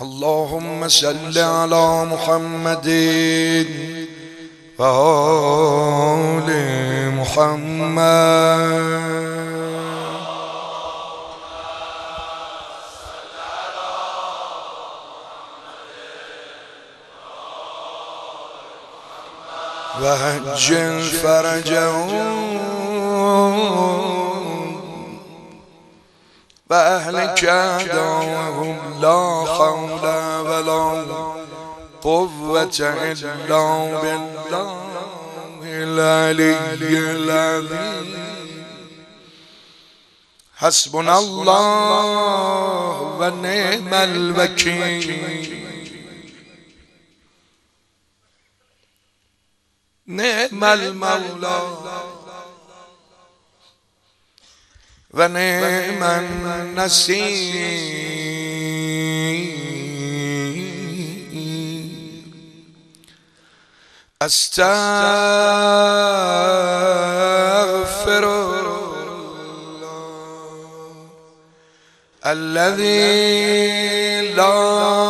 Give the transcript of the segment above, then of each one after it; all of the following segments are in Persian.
اللهم صل على محمد و آل محمد. و عجل فرجهم و اهلک اعداءهم لا حول ولا قوة الا بالله العلی العظیم. حسبنا الله و نعم الوکیل. نعم المولى و نعم النصير. استغفر الله الذي لا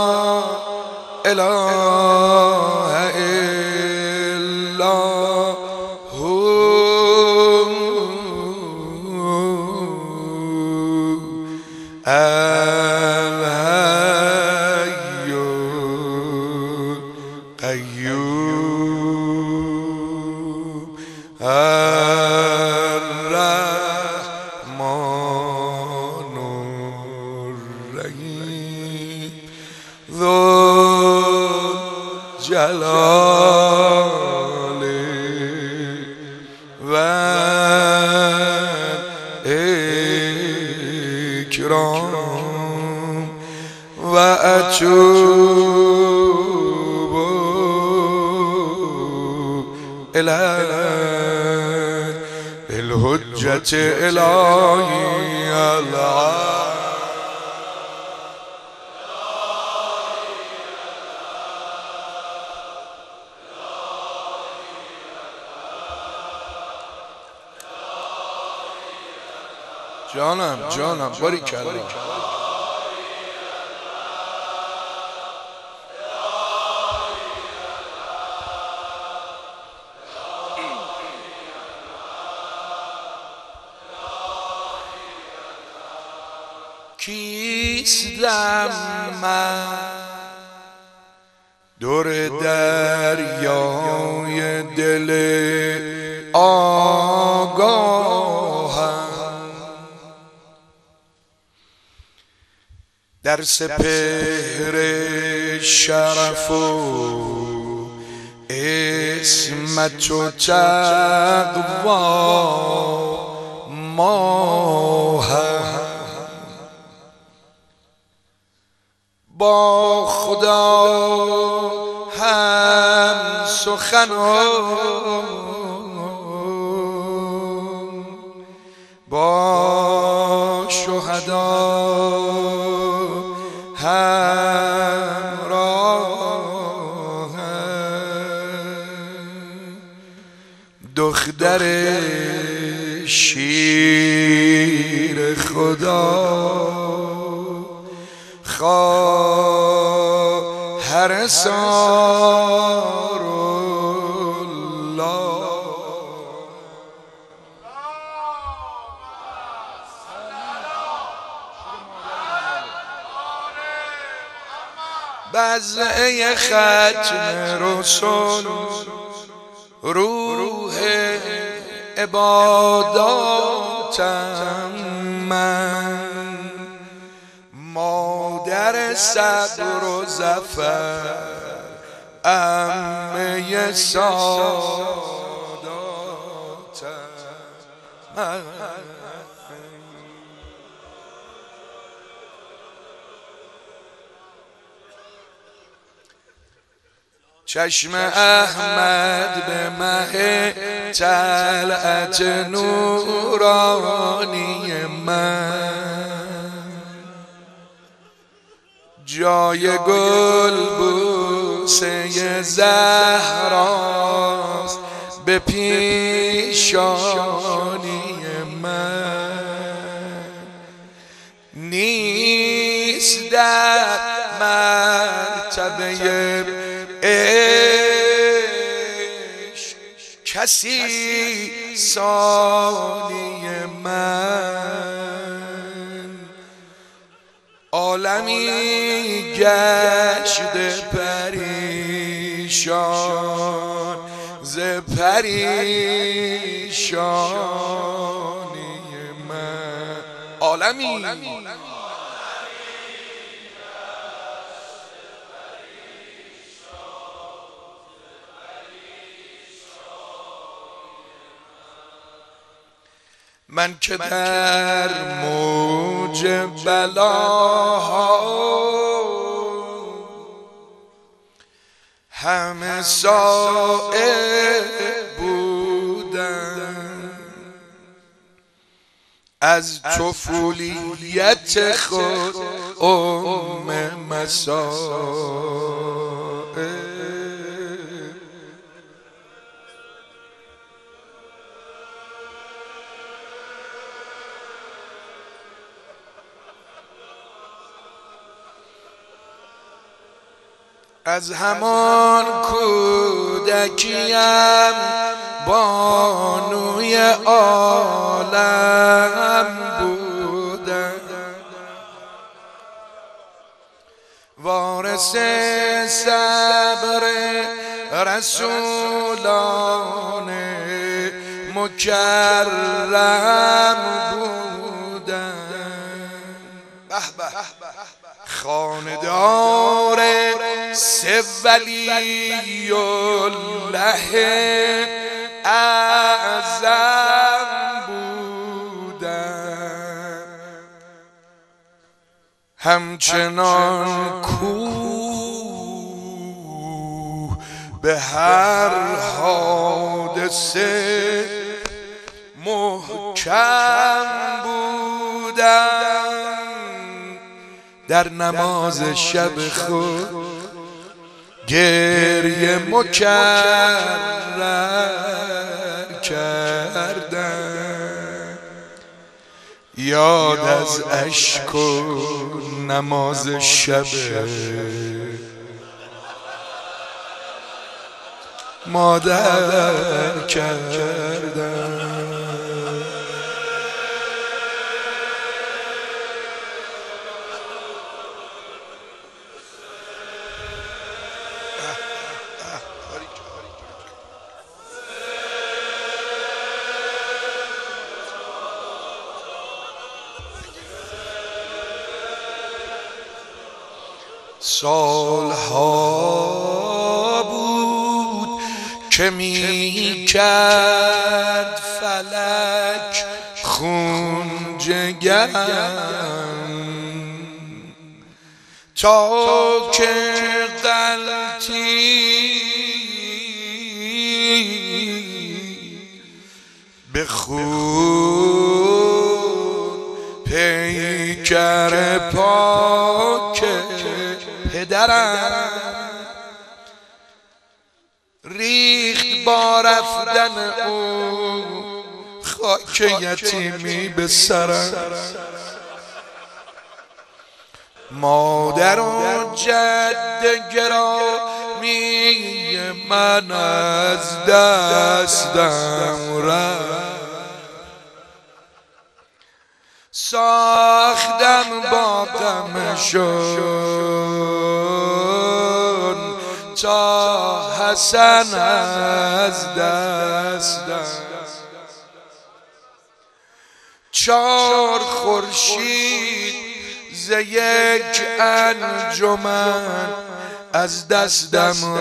اله الا هو الحي القيوم الرحمن الرحيم ذو الجلال والإكرام. وأتوب إليه بالحجة إلهي العالي. جانم باریکلا. کیستم من دور دریای دل آگاهم، در سپهر شرف و عصمت و تقوا ماهم. با خدا هم سخنان با شهدا همراهم. دختر شیر خدا خواهر سارالله. بزعه ختم رسول روح عباداتم من، مادر صبر و ظفر عمه سعاداتم من. چشم احمد به مه طلعت نورانی من، جای گل بوسه زهراست به پیشانی من. نیست در من مرتبه عشق کسی ثانی من عالمی گشته پریشان ز پریشانی من عالمی من که در موج بلاها همه سائل بودم از طفولیت خود مسائل از همان کودکیم بانوی عالم بودم وارث صبر رسولان مکرم بودم خاندار سه ولی الله اعظم بودم همچنان کوه به هر حادثه محکم بودم در نماز شب خود گریه مکرر کردم یاد از اشک و نماز شب مادر کردم سالها بود که می کرد فلک خون جگرم تا که غلطی به خون پیکر پاک پدرم ریخت با رفتن او خاک یتیمی به سرم مادر و جد گرامی من از دستم رفت ساختم با غمشون تا حسن از دستم 4 خورشید ز یک انجمن از دستم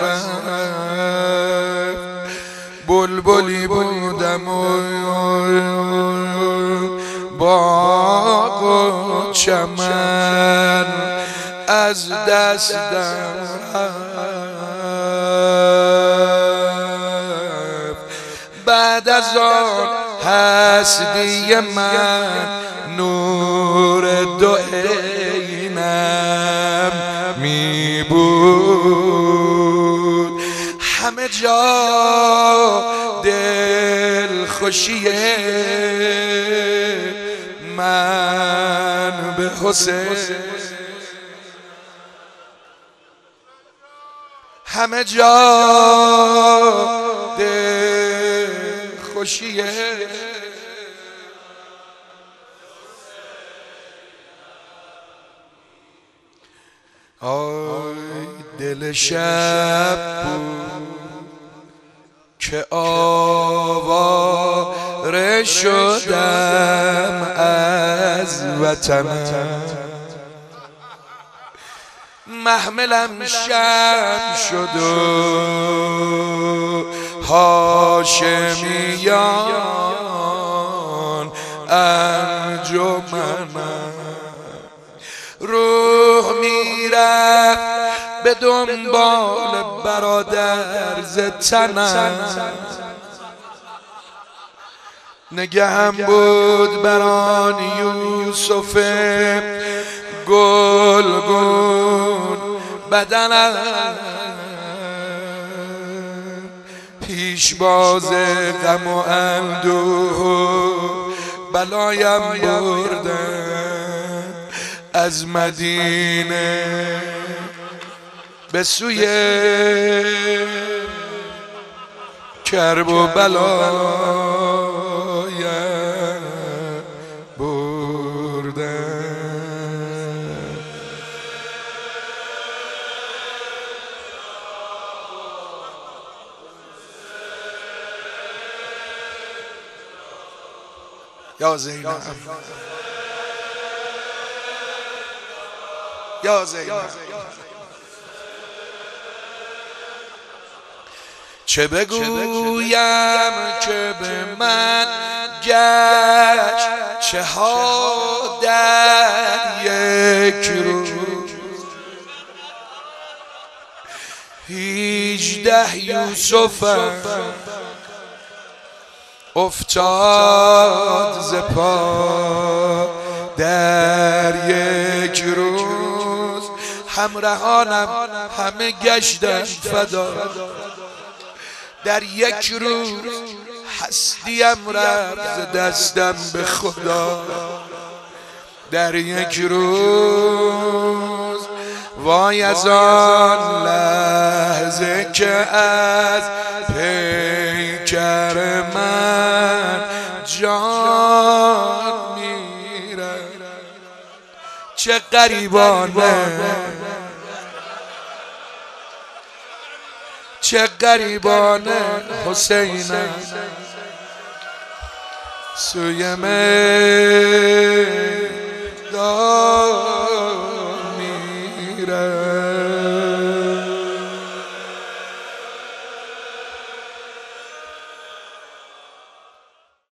رفت بلبلی بودم باغ و چمن از دستم رفت بعد از آن هستی من نور دو عینم می بود همه جا دل خوشیه من به حسین همه جا دل خوشیه. آی دل شب بود که آواره شدم از وطنم، محملم شب شد و هاشمیان انجمنم، روح میرفت به دنبال برادر ز تنم، نگهم بود بران یوسف گلگون بدنم، پیش باز غم و اندوه و بلایم بردن از مدینه به سوی کرب و بلایم بردن. یا زینب یا زینب چه بگویم که به من گشت چه ها در یک روز، 18 یوسفم افتاد ز پا در یک روز، همراهانم همه گشتن فدا، در یک روز هستیم رفت ز دستم به خدا، در یک روز وای از آن لحظه که از پیکر من جان میره، چه غریبانه چه غریبانه حسینم سوی میدان میره.